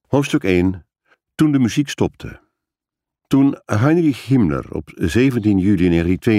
Hoofdstuk 1. Toen de muziek stopte. Toen Heinrich Himmler op 17 juli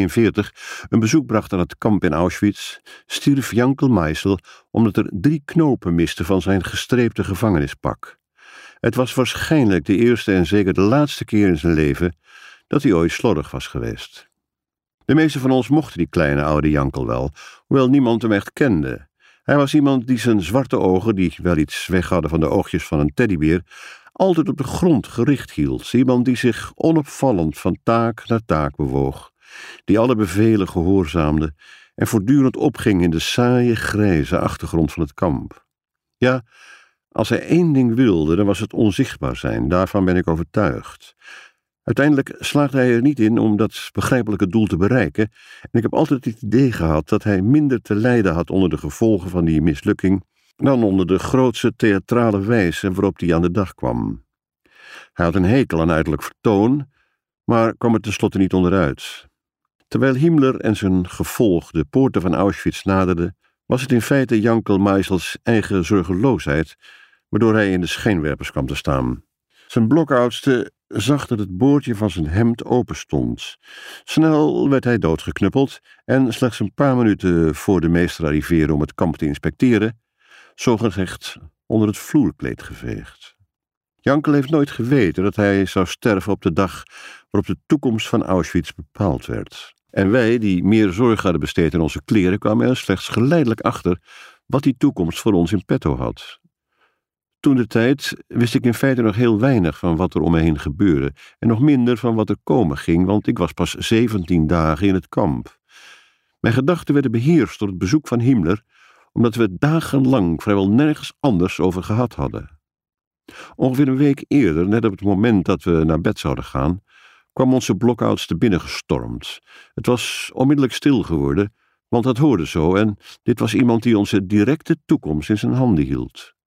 1942 een bezoek bracht aan het kamp in Auschwitz, stierf Jankel Meisel omdat er 3 knopen miste van zijn gestreepte gevangenispak. Het was waarschijnlijk de eerste en zeker de laatste keer in zijn leven dat hij ooit slordig was geweest. De meesten van ons mochten die kleine oude Jankel wel, hoewel niemand hem echt kende. Hij was iemand die zijn zwarte ogen, die wel iets weg hadden van de oogjes van een teddybeer, altijd op de grond gericht hield. Iemand die zich onopvallend van taak naar taak bewoog, die alle bevelen gehoorzaamde en voortdurend opging in de saaie, grijze achtergrond van het kamp. Ja, als hij 1 ding wilde, dan was het onzichtbaar zijn. Daarvan ben ik overtuigd. Uiteindelijk slaagde hij er niet in om dat begrijpelijke doel te bereiken, en ik heb altijd het idee gehad dat hij minder te lijden had onder de gevolgen van die mislukking dan onder de grootste theatrale wijze waarop hij aan de dag kwam. Hij had een hekel aan uiterlijk vertoon, maar kwam er tenslotte niet onderuit. Terwijl Himmler en zijn gevolg de poorten van Auschwitz naderden, was het in feite Jankel Meisels eigen zorgeloosheid waardoor hij in de schijnwerpers kwam te staan. Zijn blokoudste zag dat het boordje van zijn hemd open stond. Snel werd hij doodgeknuppeld en slechts een paar minuten voor de meester arriveerde om het kamp te inspecteren, zogezegd onder het vloerkleed geveegd. Jankel heeft nooit geweten dat hij zou sterven op de dag waarop de toekomst van Auschwitz bepaald werd. En wij, die meer zorg hadden besteed aan onze kleren, kwamen er slechts geleidelijk achter wat die toekomst voor ons in petto had. Toentertijd wist ik in feite nog heel weinig van wat er om me heen gebeurde en nog minder van wat er komen ging, want ik was pas 17 dagen in het kamp. Mijn gedachten werden beheerst door het bezoek van Himmler, omdat we het dagenlang vrijwel nergens anders over gehad hadden. Ongeveer een week eerder, net op het moment dat we naar bed zouden gaan, kwam onze blokoudste binnengestormd. Het was onmiddellijk stil geworden, want dat hoorde zo, en dit was iemand die onze directe toekomst in zijn handen hield.